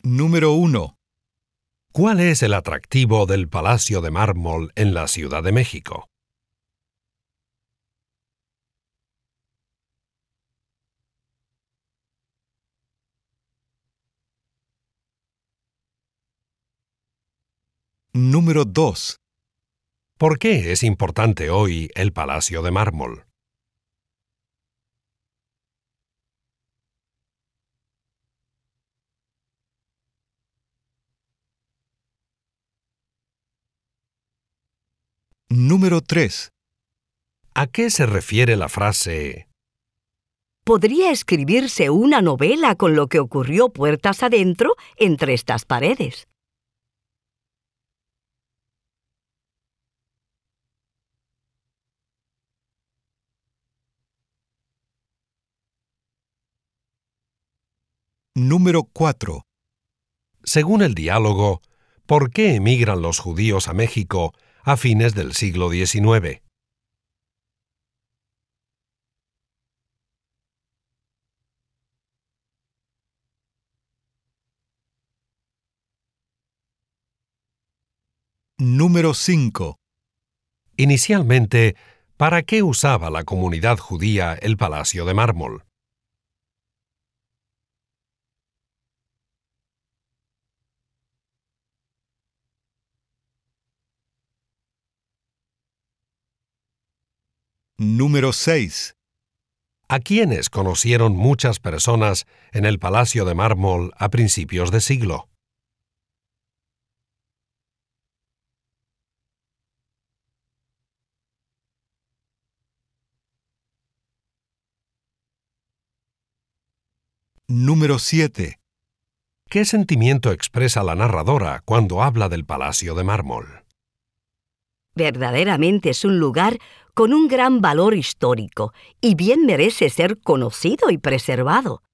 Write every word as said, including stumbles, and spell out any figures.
Número uno. ¿Cuál es el atractivo del Palacio de Mármol en la Ciudad de México? Número dos. ¿Por qué es importante hoy el Palacio de Mármol? Número tres. ¿A qué se refiere la frase Podría escribirse una novela con lo que ocurrió puertas adentro entre estas paredes? Número cuatro. según el diálogo, ¿por qué emigran los judíos a México a fines del siglo diecinueve? Número cinco. Inicialmente, ¿para qué usaba la comunidad judía el Palacio de Mármol? Número seis. ¿A quiénes conocieron muchas personas en el Palacio de Mármol a principios de siglo? Número siete. ¿Qué sentimiento expresa la narradora cuando habla del Palacio de Mármol? Verdaderamente es un lugar con un gran valor histórico y bien merece ser conocido y preservado.